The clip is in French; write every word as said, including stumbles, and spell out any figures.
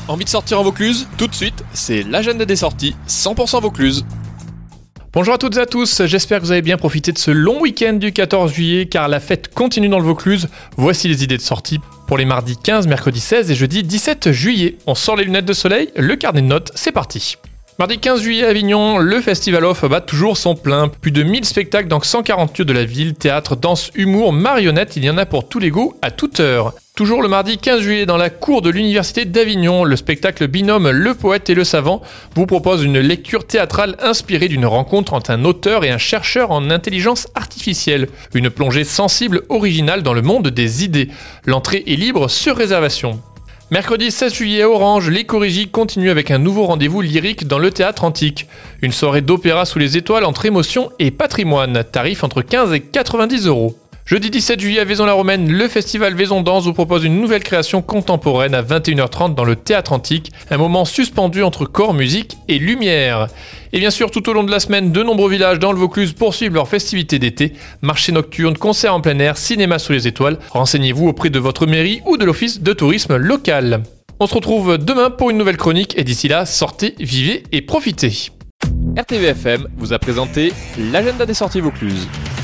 Envie de sortir en Vaucluse? Tout de suite, c'est l'agenda des sorties cent pour cent Vaucluse. Bonjour à toutes et à tous, j'espère que vous avez bien profité de ce long week-end du quatorze juillet car la fête continue dans le Vaucluse. Voici les idées de sortie pour les mardis quinze, mercredi seize et jeudi dix-sept juillet. On sort les lunettes de soleil, le carnet de notes, c'est parti. Mardi quinze juillet à Avignon, le Festival Off bat toujours son plein. Plus de mille spectacles dans cent quarante lieux de la ville, théâtre, danse, humour, marionnettes, il y en a pour tous les goûts, à toute heure. Toujours le mardi quinze juillet dans la cour de l'Université d'Avignon, le spectacle binôme Le Poète et le Savant vous propose une lecture théâtrale inspirée d'une rencontre entre un auteur et un chercheur en intelligence artificielle. Une plongée sensible, originale dans le monde des idées. L'entrée est libre sur réservation. Mercredi seize juillet à Orange, les Corégies continuent avec un nouveau rendez-vous lyrique dans le théâtre antique. Une soirée d'opéra sous les étoiles entre émotion et patrimoine, tarif entre quinze et quatre-vingt-dix euros. Jeudi dix-sept juillet à Vaison-la-Romaine, le festival Vaison Danse vous propose une nouvelle création contemporaine à vingt et une heures trente dans le théâtre antique, un moment suspendu entre corps, musique et lumière. Et bien sûr, tout au long de la semaine, de nombreux villages dans le Vaucluse poursuivent leurs festivités d'été, marchés nocturnes, concerts en plein air, cinéma sous les étoiles. Renseignez-vous auprès de votre mairie ou de l'office de tourisme local. On se retrouve demain pour une nouvelle chronique et d'ici là, sortez, vivez et profitez. R T V F M vous a présenté l'agenda des sorties Vaucluse.